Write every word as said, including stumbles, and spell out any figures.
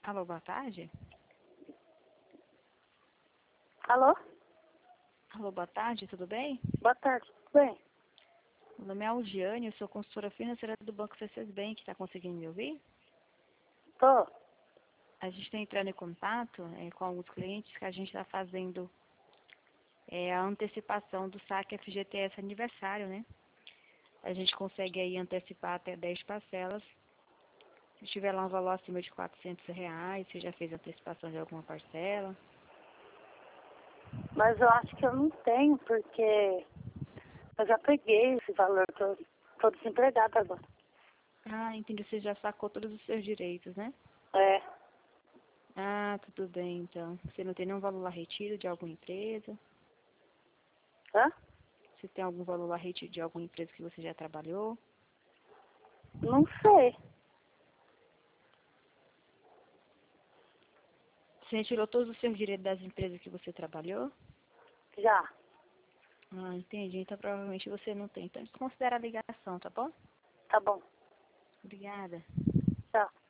Alô, boa tarde. Alô? Alô, boa tarde, tudo bem? Boa tarde, tudo bem? Meu nome é Aldiane, eu sou consultora financeira do Banco C C Bank. Está conseguindo me ouvir? Tô. A gente está entrando em contato é, com alguns clientes que a gente está fazendo é, a antecipação do saque F G T S aniversário, né? A gente consegue aí antecipar até dez parcelas. Se tiver lá um valor acima de quatrocentos reais, você já fez a antecipação de alguma parcela? Mas eu acho que eu não tenho, porque eu já peguei esse valor, tô, tô desempregada agora. Ah, entendi, você já sacou todos os seus direitos, né? É. Ah, tudo bem, então. Você não tem nenhum valor lá retido de alguma empresa? Hã? Você tem algum valor lá retido de alguma empresa que você já trabalhou? Não sei. Você retirou todos os seus direitos das empresas que você trabalhou? Já. Ah, entendi. Então provavelmente você não tem. Então desconsidera a ligação, tá bom? Tá bom. Obrigada. Tchau.